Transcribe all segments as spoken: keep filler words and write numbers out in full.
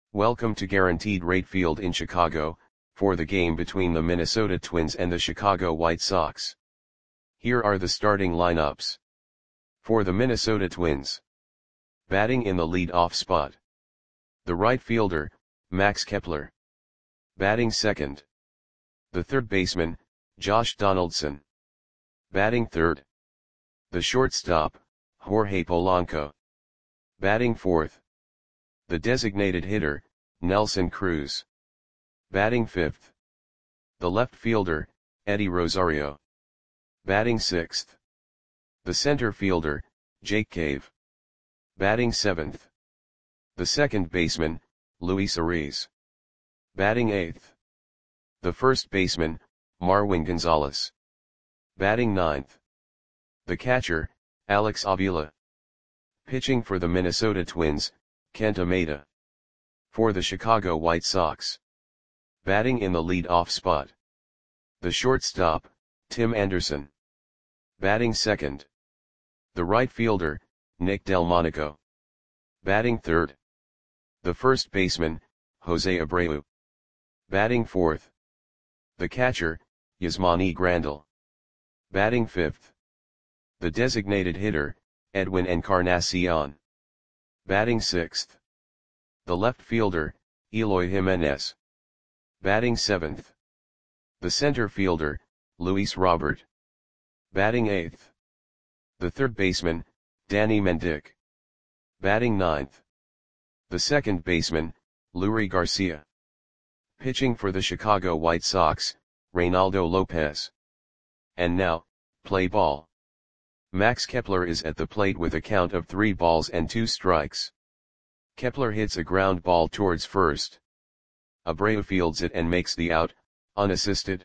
Welcome to Guaranteed Rate Field in Chicago, for the game between the Minnesota Twins and the Chicago White Sox. Here are the starting lineups. For the Minnesota Twins. Batting in the lead-off spot. The right fielder, Max Kepler. Batting second. The third baseman, Josh Donaldson. Batting third. The shortstop, Jorge Polanco. Batting fourth. The designated hitter, Nelson Cruz. Batting fifth. The left fielder, Eddie Rosario. Batting sixth. The center fielder, Jake Cave. Batting seventh. The second baseman, Luis Ariz. Batting eighth. The first baseman, Marwin Gonzalez. Batting ninth. The catcher, Alex Avila. Pitching for the Minnesota Twins, Kenta Maeda. For the Chicago White Sox. Batting in the lead-off spot. The shortstop, Tim Anderson. Batting second. The right fielder, Nick Delmonico. Batting third. The first baseman, Jose Abreu. Batting fourth. The catcher, Yasmani Grandal. Batting fifth. The designated hitter, Edwin Encarnacion. Batting sixth. The left fielder, Eloy Jimenez. Batting seventh. The center fielder, Luis Robert. Batting eighth. The third baseman, Danny Mendick. Batting ninth. The second baseman, Leury Garcia. Pitching for the Chicago White Sox, Reynaldo Lopez. And now, play ball. Max Kepler is at the plate with a count of three balls and two strikes. Kepler hits a ground ball towards first. Abreu fields it and makes the out, unassisted.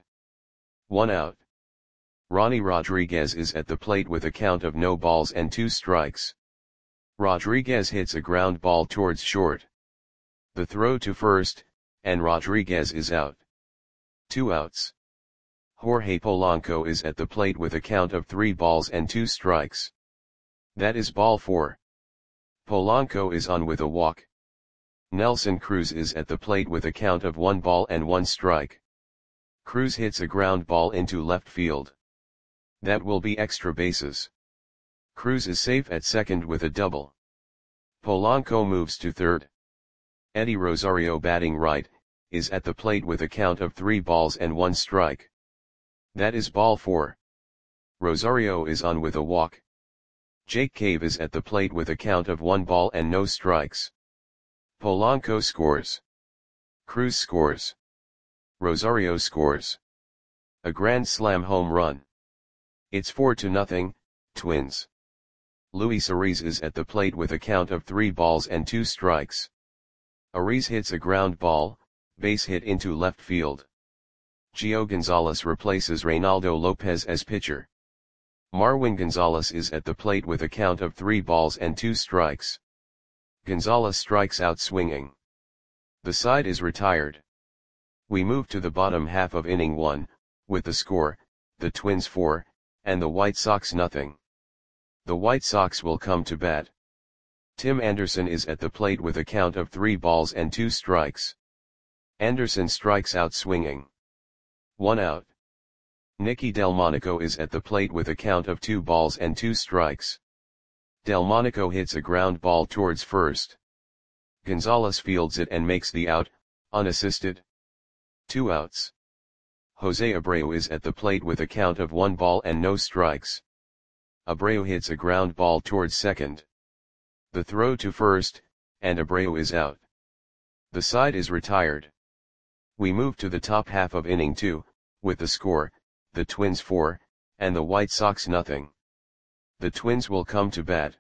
One out. Ronnie Rodriguez is at the plate with a count of no balls and two strikes. Rodriguez hits a ground ball towards short. The throw to first, and Rodriguez is out. Two outs. Jorge Polanco is at the plate with a count of three balls and two strikes. That is ball four. Polanco is on with a walk. Nelson Cruz is at the plate with a count of one ball and one strike. Cruz hits a ground ball into left field. That will be extra bases. Cruz is safe at second with a double. Polanco moves to third. Eddie Rosario, batting right, is at the plate with a count of three balls and one strike. That is ball four. Rosario is on with a walk. Jake Cave is at the plate with a count of one ball and no strikes. Polanco scores. Cruz scores. Rosario scores. A grand slam home run. It's four to nothing, Twins. Luis Ariz is at the plate with a count of three balls and two strikes. Ariz hits a ground ball, base hit into left field. Gio Gonzalez replaces Reynaldo Lopez as pitcher. Marwin Gonzalez is at the plate with a count of three balls and two strikes. Gonzalez strikes out swinging. The side is retired. We move to the bottom half of inning one, with the score, the Twins four, and the White Sox nothing. The White Sox will come to bat. Tim Anderson is at the plate with a count of three balls and two strikes. Anderson strikes out swinging. One out. Nicky Delmonico is at the plate with a count of two balls and two strikes. Delmonico hits a ground ball towards first. Gonzalez fields it and makes the out, unassisted. Two outs. Jose Abreu is at the plate with a count of one ball and no strikes. Abreu hits a ground ball towards second. The throw to first, and Abreu is out. The side is retired. We move to the top half of inning two, with the score, the Twins four, and the White Sox nothing. The Twins will come to bat.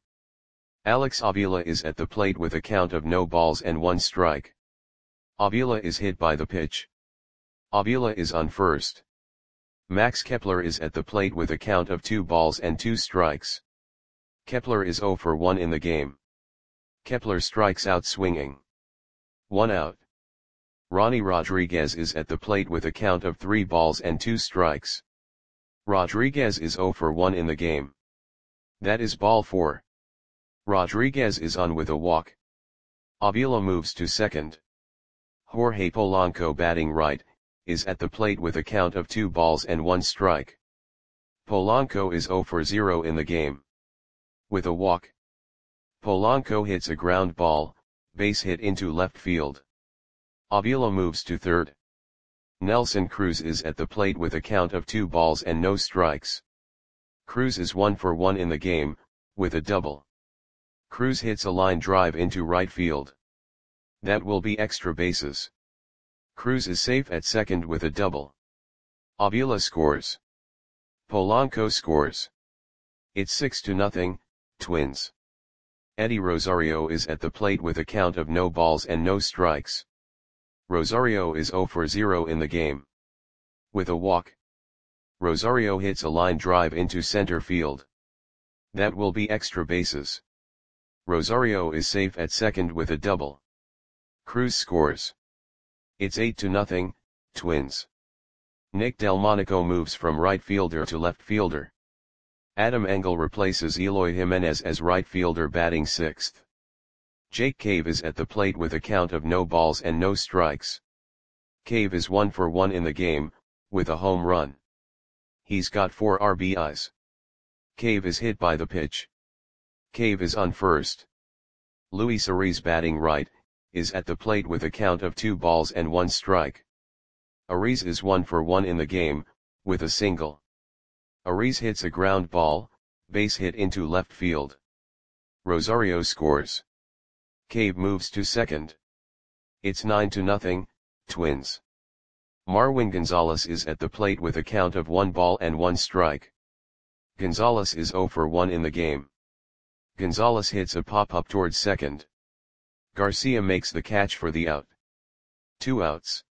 Alex Avila is at the plate with a count of no balls and one strike. Avila is hit by the pitch. Avila is on first. Max Kepler is at the plate with a count of two balls and two strikes. Kepler is zero for one in the game. Kepler strikes out swinging. One out. Ronnie Rodriguez is at the plate with a count of three balls and two strikes. Rodriguez is zero for one in the game. That is ball four. Rodriguez is on with a walk. Avila moves to second. Jorge Polanco batting right, is at the plate with a count of two balls and one strike. Polanco is zero for zero in the game. With a walk, Polanco hits a ground ball, base hit into left field. Avila moves to third. Nelson Cruz is at the plate with a count of two balls and no strikes. Cruz is one for one in the game, with a double. Cruz hits a line drive into right field. That will be extra bases. Cruz is safe at second with a double. Avila scores. Polanco scores. It's six to nothing, Twins. Eddie Rosario is at the plate with a count of no balls and no strikes. Rosario is zero for zero in the game. With a walk, Rosario hits a line drive into center field. That will be extra bases. Rosario is safe at second with a double. Cruz scores. It's eight to nothing, Twins. Nick Delmonico moves from right fielder to left fielder. Adam Engel replaces Eloy Jimenez as right fielder batting sixth. Jake Cave is at the plate with a count of no balls and no strikes. Cave is one for one in the game, with a home run. He's got four R B Is. Cave is hit by the pitch. Cave is on first. Luis Ariz batting right, is at the plate with a count of two balls and one strike. Ariz is one for one in the game, with a single. Ariz hits a ground ball, base hit into left field. Rosario scores. Cave moves to second. It's nine to nothing, Twins. Marwin Gonzalez is at the plate with a count of one ball and one strike. Gonzalez is zero for one in the game. Gonzalez hits a pop-up towards second. Garcia makes the catch for the out. Two outs.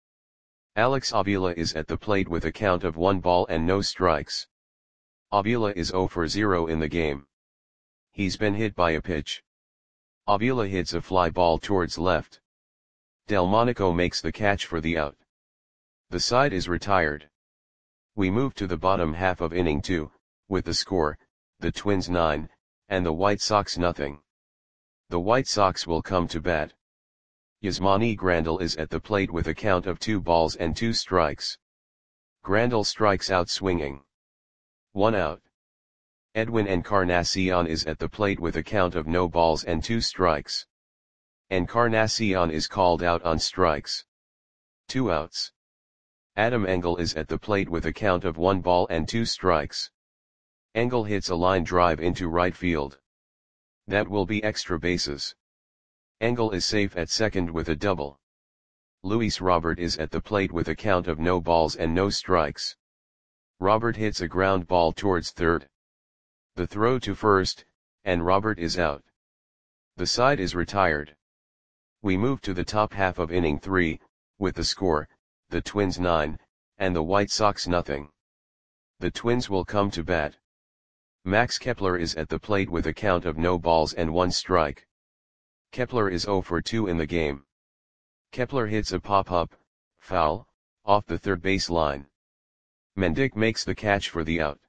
Alex Avila is at the plate with a count of one ball and no strikes. Avila is zero for zero in the game. He's been hit by a pitch. Avila hits a fly ball towards left. Delmonico makes the catch for the out. The side is retired. We move to the bottom half of inning two, with the score, the Twins nine, and the White Sox nothing. The White Sox will come to bat. Yasmani Grandal is at the plate with a count of two balls and two strikes. Grandal strikes out swinging. One out. Edwin Encarnacion is at the plate with a count of no balls and two strikes. Encarnacion is called out on strikes. Two outs. Adam Engel is at the plate with a count of one ball and two strikes. Engel hits a line drive into right field. That will be extra bases. Engel is safe at second with a double. Luis Robert is at the plate with a count of no balls and no strikes. Robert hits a ground ball towards third. The throw to first, and Robert is out. The side is retired. We move to the top half of inning three, with the score, the Twins nine, and the White Sox nothing. The Twins will come to bat. Max Kepler is at the plate with a count of no balls and one strike. Kepler is zero for two in the game. Kepler hits a pop-up, foul, off the third base line. Mendick makes the catch for the out.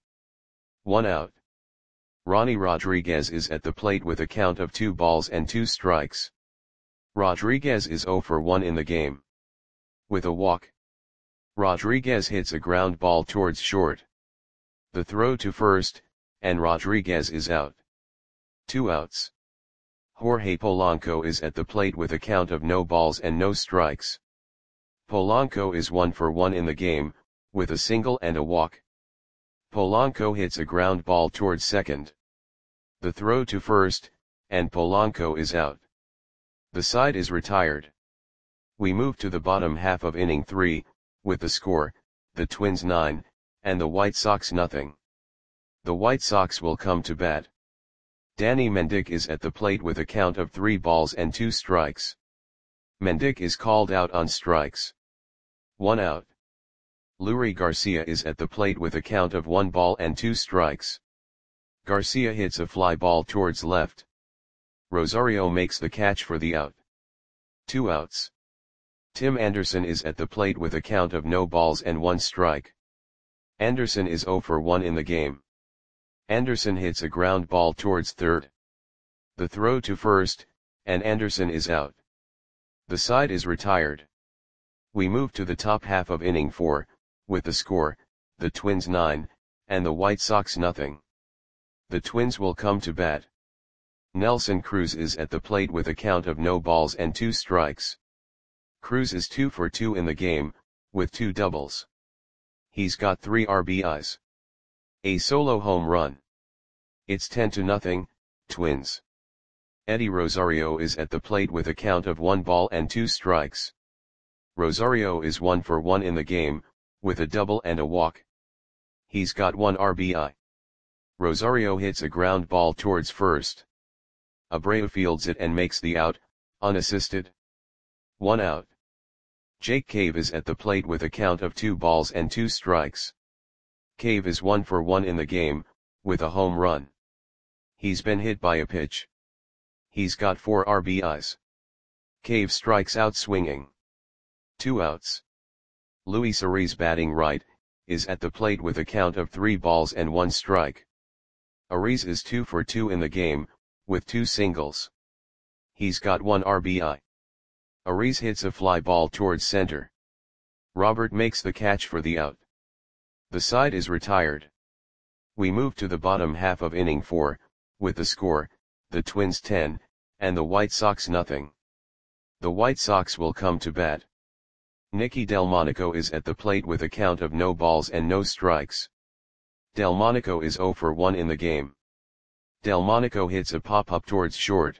One out. Ronnie Rodriguez is at the plate with a count of two balls and two strikes. Rodriguez is zero for one in the game. With a walk, Rodriguez hits a ground ball towards short. The throw to first, and Rodriguez is out. Two outs. Jorge Polanco is at the plate with a count of no balls and no strikes. Polanco is one for one in the game, with a single and a walk. Polanco hits a ground ball towards second. The throw to first, and Polanco is out. The side is retired. We move to the bottom half of inning three, with the score, the Twins nine, and the White Sox nothing. The White Sox will come to bat. Danny Mendick is at the plate with a count of three balls and two strikes. Mendick is called out on strikes. One out. Leury Garcia is at the plate with a count of one ball and two strikes. Garcia hits a fly ball towards left. Rosario makes the catch for the out. Two outs. Tim Anderson is at the plate with a count of no balls and one strike. Anderson is zero for one in the game. Anderson hits a ground ball towards third. The throw to first, and Anderson is out. The side is retired. We move to the top half of inning four, with the score, the Twins nine, and the White Sox nothing. The Twins will come to bat. Nelson Cruz is at the plate with a count of no balls and two strikes. Cruz is two for two in the game, with two doubles. He's got three R B Is. A solo home run. It's ten to nothing, Twins. Eddie Rosario is at the plate with a count of one ball and two strikes. Rosario is one for one in the game, with a double and a walk. He's got one R B I. Rosario hits a ground ball towards first. Abreu fields it and makes the out, unassisted. One out. Jake Cave is at the plate with a count of two balls and two strikes. Cave is one for one in the game, with a home run. He's been hit by a pitch. He's got four R B Is. Cave strikes out swinging. Two outs. Luis Ariz, batting right, is at the plate with a count of three balls and one strike. Ariz is two for two in the game, with two singles. He's got one R B I. Ariz hits a fly ball towards center. Robert makes the catch for the out. The side is retired. We move to the bottom half of inning four, with the score, the Twins ten, and the White Sox nothing. The White Sox will come to bat. Nicky Delmonico is at the plate with a count of no balls and no strikes. Delmonico is zero for one in the game. Delmonico hits a pop-up towards short.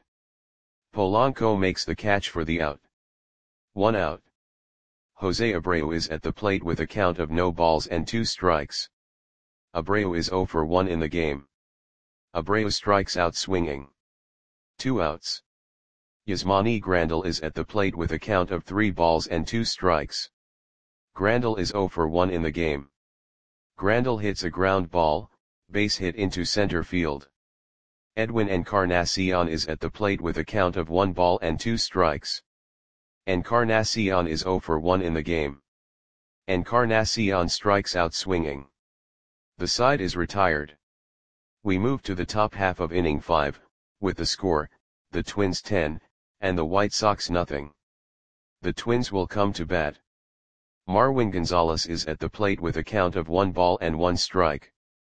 Polanco makes the catch for the out. One out. Jose Abreu is at the plate with a count of no balls and two strikes. Abreu is zero for one in the game. Abreu strikes out swinging. Two outs. Yasmani Grandal is at the plate with a count of three balls and two strikes. Grandal is zero for one in the game. Grandal hits a ground ball, base hit into center field. Edwin Encarnacion is at the plate with a count of one ball and two strikes. Encarnacion is zero for one in the game. Encarnacion strikes out swinging. The side is retired. We move to the top half of inning five, with the score, the Twins ten, and the White Sox nothing. The Twins will come to bat. Marwin Gonzalez is at the plate with a count of one ball and one strike.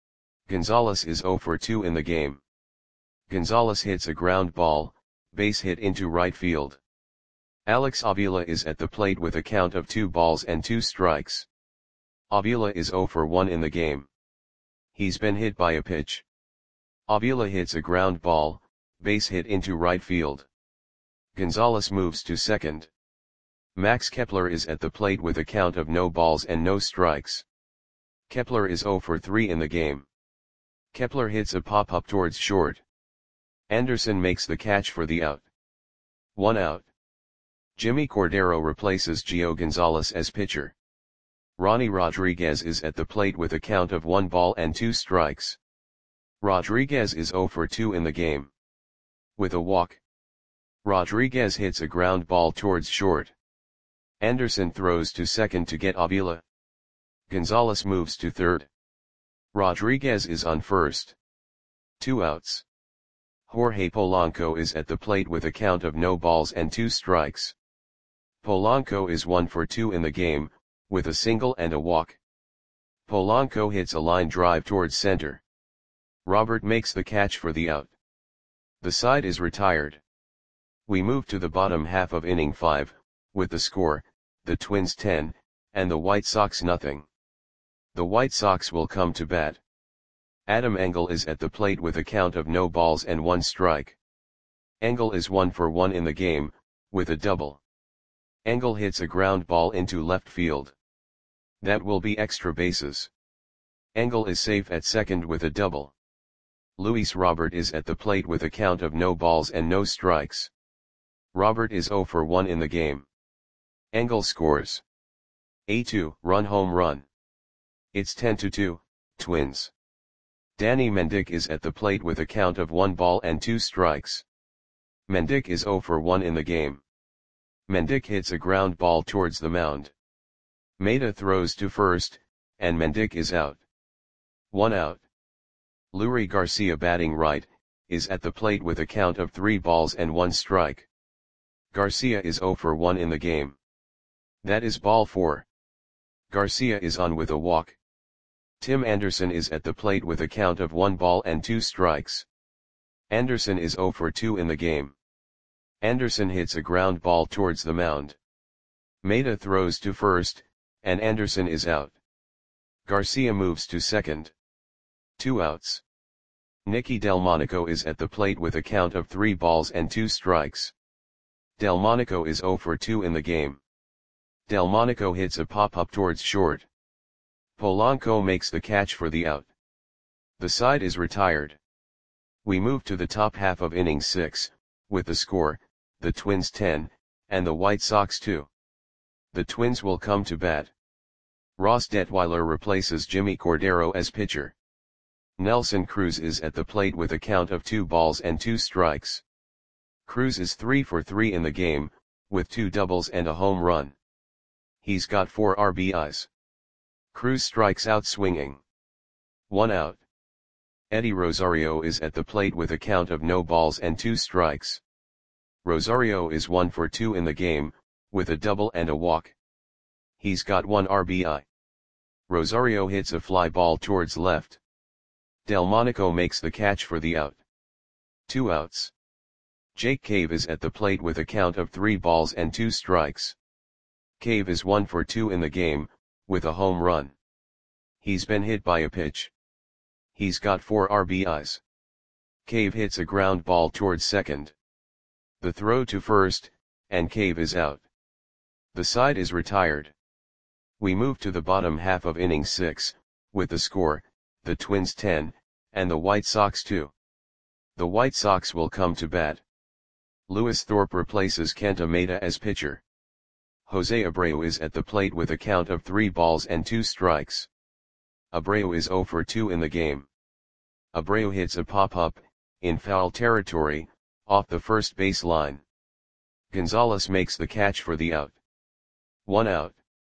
Gonzalez is zero for two in the game. Gonzalez hits a ground ball, base hit into right field. Alex Avila is at the plate with a count of two balls and two strikes. Avila is zero for one in the game. He's been hit by a pitch. Avila hits a ground ball, base hit into right field. Gonzalez moves to second. Max Kepler is at the plate with a count of no balls and no strikes. Kepler is zero for three in the game. Kepler hits a pop-up towards short. Anderson makes the catch for the out. One out. Jimmy Cordero replaces Gio Gonzalez as pitcher. Ronnie Rodriguez is at the plate with a count of one ball and two strikes. Rodriguez is zero for two in the game. With a walk. Rodriguez hits a ground ball towards short. Anderson throws to second to get Avila. Gonzalez moves to third. Rodriguez is on first. Two outs. Jorge Polanco is at the plate with a count of no balls and two strikes. Polanco is one for two in the game, with a single and a walk. Polanco hits a line drive towards center. Robert makes the catch for the out. The side is retired. We move to the bottom half of inning five, with the score, the Twins ten, and the White Sox nothing. The White Sox will come to bat. Adam Engel is at the plate with a count of no balls and one strike. Engel is one for one in the game, with a double. Engel hits a ground ball into left field. That will be extra bases. Engel is safe at second with a double. Luis Robert is at the plate with a count of no balls and no strikes. Robert is zero for one in the game. Engel scores a two-run home run. It's ten to two, Twins. Danny Mendick is at the plate with a count of one ball and two strikes. Mendick is zero for one in the game. Mendick hits a ground ball towards the mound. Maeda throws to first, and Mendick is out. One out. Leury Garcia, batting right, is at the plate with a count of three balls and one strike. Garcia is zero for one in the game. That is ball four. Garcia is on with a walk. Tim Anderson is at the plate with a count of one ball and two strikes. Anderson is zero for two in the game. Anderson hits a ground ball towards the mound. Maeda throws to first, and Anderson is out. Garcia moves to second. Two outs. Nicky Delmonico is at the plate with a count of three balls and two strikes. Delmonico is zero for two in the game. Delmonico hits a pop-up towards short. Polanco makes the catch for the out. The side is retired. We move to the top half of inning six, with the score, the Twins ten, and the White Sox two. The Twins will come to bat. Ross Detweiler replaces Jimmy Cordero as pitcher. Nelson Cruz is at the plate with a count of two balls and two strikes. Cruz is three for three in the game, with two doubles and a home run. He's got four R B Is. Cruz strikes out swinging. One out. Eddie Rosario is at the plate with a count of no balls and two strikes. Rosario is one for two in the game, with a double and a walk. He's got one R B I. Rosario hits a fly ball towards left. Delmonico makes the catch for the out. Two outs. Jake Cave is at the plate with a count of three balls and two strikes. Cave is one for two in the game, with a home run. He's been hit by a pitch. He's got four R B Is. Cave hits a ground ball towards second. The throw to first, and Cave is out. The side is retired. We move to the bottom half of inning six, with the score, the Twins ten, and the White Sox two. The White Sox will come to bat. Lewis Thorpe replaces Kenta Maeda as pitcher. Jose Abreu is at the plate with a count of three balls and two strikes. Abreu is zero for two in the game. Abreu hits a pop-up, in foul territory, off the first base line. Gonzalez makes the catch for the out. One out.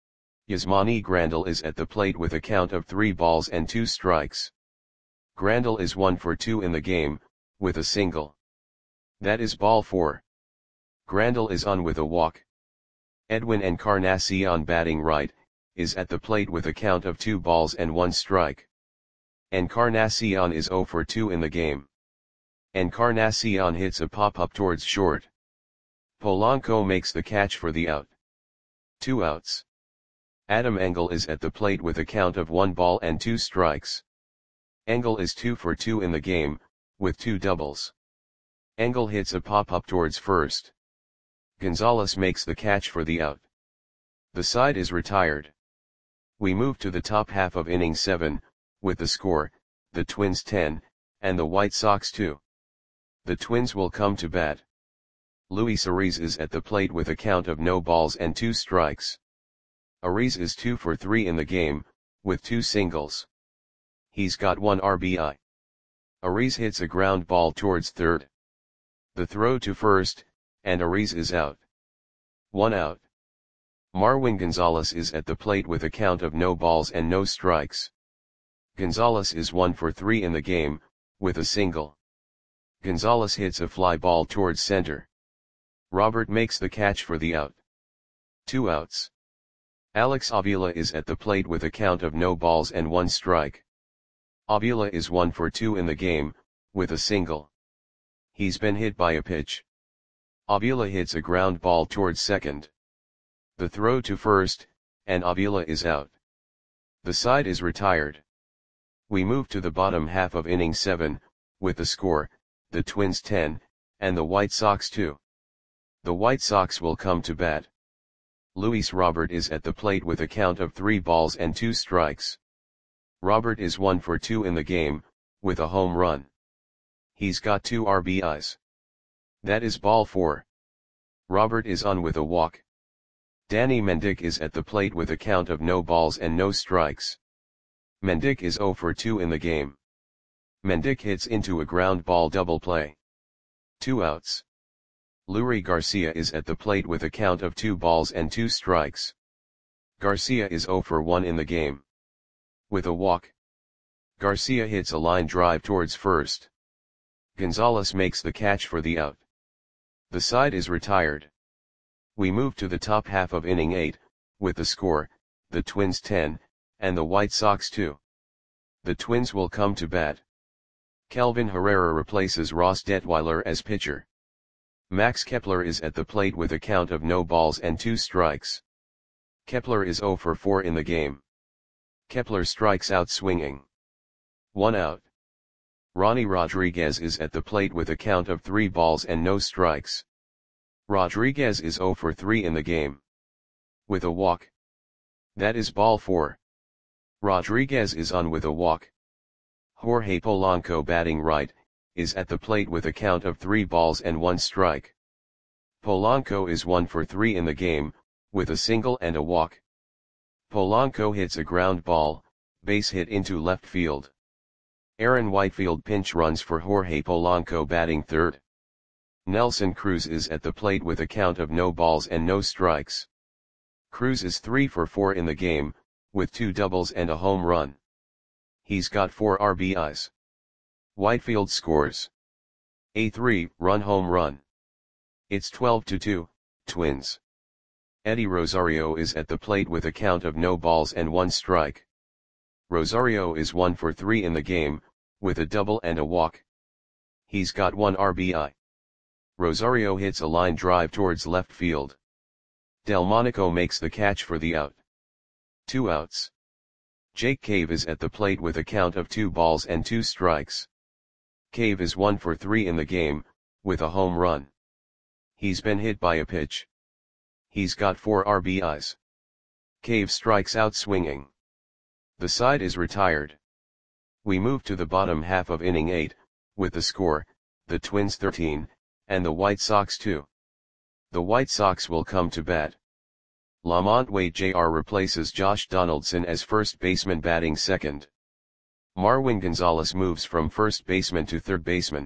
Yasmani Grandal is at the plate with a count of three balls and two strikes. Grandal is one for two in the game, with a single. That is ball four. Grandal is on with a walk. Edwin Encarnacion, batting right, is at the plate with a count of two balls and one strike. Encarnacion is zero for two in the game. Encarnacion hits a pop-up towards short. Polanco makes the catch for the out. Two outs. Adam Engel is at the plate with a count of one ball and two strikes. Engel is two for two in the game, with two doubles. Engel hits a pop-up towards first. Gonzalez makes the catch for the out. The side is retired. We move to the top half of inning seven, with the score, the Twins ten, and the White Sox two. The Twins will come to bat. Luis Ariz is at the plate with a count of no balls and two strikes. Ariz is two for three in the game, with two singles. He's got one R B I. Ariz hits a ground ball towards third. The throw to first, and Ariz is out. One out. Marwin Gonzalez is at the plate with a count of no balls and no strikes. Gonzalez is one for three in the game, with a single. Gonzalez hits a fly ball towards center. Robert makes the catch for the out. Two outs. Alex Avila is at the plate with a count of no balls and one strike. Avila is one for two in the game, with a single. He's been hit by a pitch. Avila hits a ground ball towards second. The throw to first, and Avila is out. The side is retired. We move to the bottom half of inning seven, with the score, the Twins ten, and the White Sox two. The White Sox will come to bat. Luis Robert is at the plate with a count of three balls and two strikes. Robert is one for two in the game, with a home run. He's got two R B Is. That is ball four. Robert is on with a walk. Danny Mendick is at the plate with a count of no balls and no strikes. Mendick is zero for two in the game. Mendick hits into a ground ball double play. Two outs. Leury Garcia is at the plate with a count of two balls and two strikes. Garcia is zero for one in the game. With a walk. Garcia hits a line drive towards first. Gonzalez makes the catch for the out. The side is retired. We move to the top half of inning eight, with the score, the Twins ten, and the White Sox two. The Twins will come to bat. Kelvin Herrera replaces Ross Detweiler as pitcher. Max Kepler is at the plate with a count of no balls and two strikes. Kepler is zero for four in the game. Kepler strikes out swinging. One out. Ronnie Rodriguez is at the plate with a count of three balls and no strikes. Rodriguez is zero for three in the game. With a walk. That is ball four. Rodriguez is on with a walk. Jorge Polanco, batting right, is at the plate with a count of three balls and one strike. Polanco is one for three in the game, with a single and a walk. Polanco hits a ground ball, base hit into left field. Aaron Whitefield pinch runs for Jorge Polanco, batting third. Nelson Cruz is at the plate with a count of no balls and no strikes. Cruz is three for four in the game, with two doubles and a home run. He's got four R B Is. Whitefield scores a three-run home run. It's twelve to two, Twins. Eddie Rosario is at the plate with a count of no balls and one strike. Rosario is one for three in the game, with a double and a walk. He's got one R B I. Rosario hits a line drive towards left field. Delmonico makes the catch for the out. Two outs. Jake Cave is at the plate with a count of two balls and two strikes. Cave is one for three in the game, with a home run. He's been hit by a pitch. He's got four R B Is. Cave strikes out swinging. The side is retired. We move to the bottom half of inning eight, with the score, the Twins thirteen, and the White Sox two. The White Sox will come to bat. Lamont Wade Junior replaces Josh Donaldson as first baseman, batting second. Marwin Gonzalez moves from first baseman to third baseman.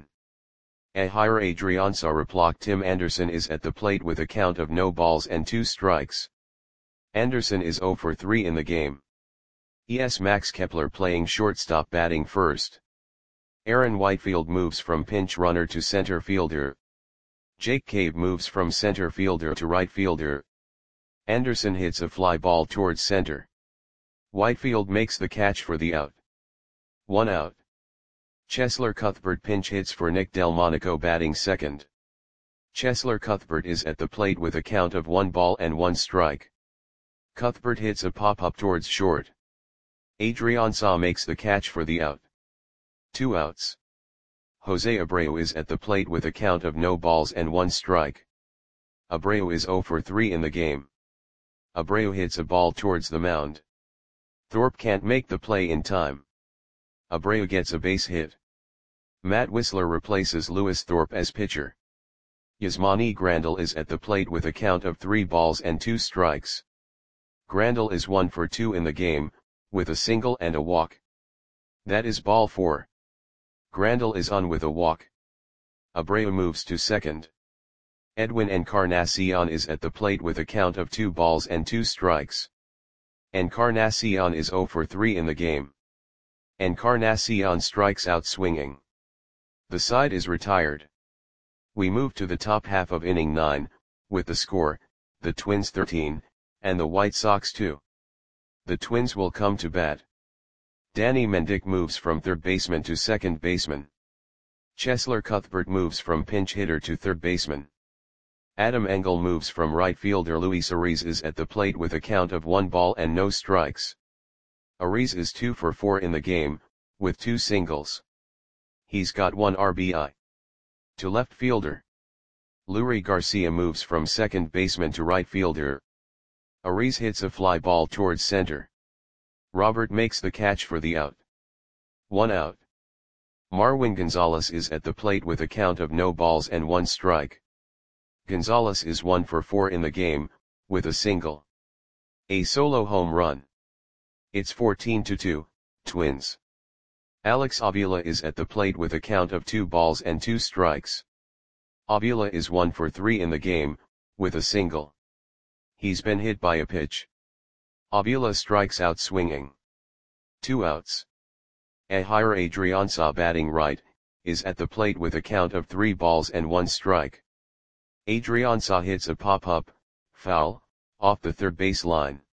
Ehire Adrianza replaced Tim Anderson is at the plate with a count of no balls and two strikes. Anderson is zero for three in the game. E S Max Kepler playing shortstop, batting first. Aaron Whitefield moves from pinch runner to center fielder. Jake Cave moves from center fielder to right fielder. Anderson hits a fly ball towards center. Whitefield makes the catch for the out. One out. Cheslor Cuthbert pinch hits for Nick Delmonico, batting second. Cheslor Cuthbert is at the plate with a count of one ball and one strike. Cuthbert hits a pop-up towards short. Adrianza makes the catch for the out. Two outs. Jose Abreu is at the plate with a count of no balls and one strike. Abreu is zero for three in the game. Abreu hits a ball towards the mound. Thorpe can't make the play in time. Abreu gets a base hit. Matt Wisler replaces Lewis Thorpe as pitcher. Yasmani Grandal is at the plate with a count of three balls and two strikes. Grandal is one for two in the game, with a single and a walk. That is ball four. Grandal is on with a walk. Abreu moves to second. Edwin Encarnacion is at the plate with a count of two balls and two strikes. Encarnacion is zero for three in the game. Encarnacion strikes out swinging. The side is retired. We move to the top half of inning nine, with the score, the Twins thirteen, and the White Sox two. The Twins will come to bat. Danny Mendick moves from third baseman to second baseman. Cheslor Cuthbert moves from pinch hitter to third baseman. Adam Engel moves from right fielder. Luis Ariz is at the plate with a count of one ball and no strikes. Ariz is two for four in the game, with two singles. He's got one R B I. To left fielder. Lurie Garcia moves from second baseman to right fielder. Ariz hits a fly ball towards center. Robert makes the catch for the out. One out. Marwin Gonzalez is at the plate with a count of no balls and one strike. Gonzalez is one for four in the game, with a single. A solo home run. It's fourteen to two, Twins. Alex Avila is at the plate with a count of two balls and two strikes. Avila is one for three in the game, with a single. He's been hit by a pitch. Avila strikes out swinging. Two outs. Ehire Adrianza, batting right, is at the plate with a count of three balls and one strike. Adrianza hits a pop-up, foul, off the third base line.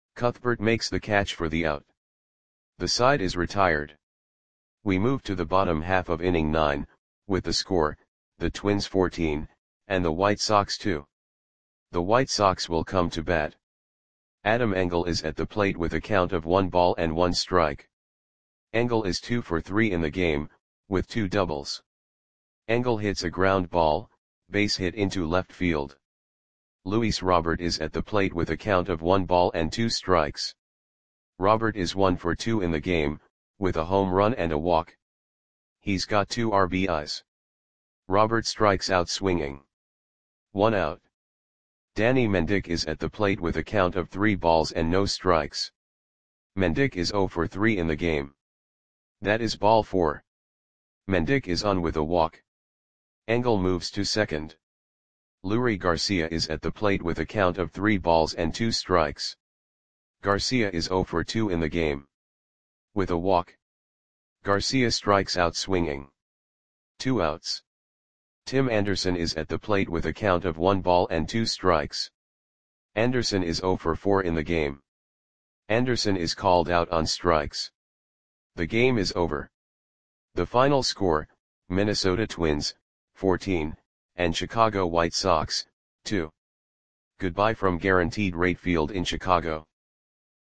Cuthbert makes the catch for the out. The side is retired. We move to the bottom half of inning nine, with the score, the Twins fourteen, and the White Sox two. The White Sox will come to bat. Adam Engel is at the plate with a count of one ball and one strike. Engel is two for three in the game, with two doubles. Engel hits a ground ball, base hit into left field. Luis Robert is at the plate with a count of one ball and two strikes. Robert is one for two in the game, with a home run and a walk. He's got two R B Is. Robert strikes out swinging. One out. Danny Mendick is at the plate with a count of three balls and no strikes. Mendick is zero for three in the game. That is ball four. Mendick is on with a walk. Engel moves to second. Leury Garcia is at the plate with a count of three balls and two strikes. Garcia is zero for two in the game. With a walk. Garcia strikes out swinging. Two outs. Tim Anderson is at the plate with a count of one ball and two strikes. Anderson is zero for four in the game. Anderson is called out on strikes. The game is over. The final score, Minnesota Twins, fourteen, and Chicago White Sox, two. Goodbye from Guaranteed Rate Field in Chicago.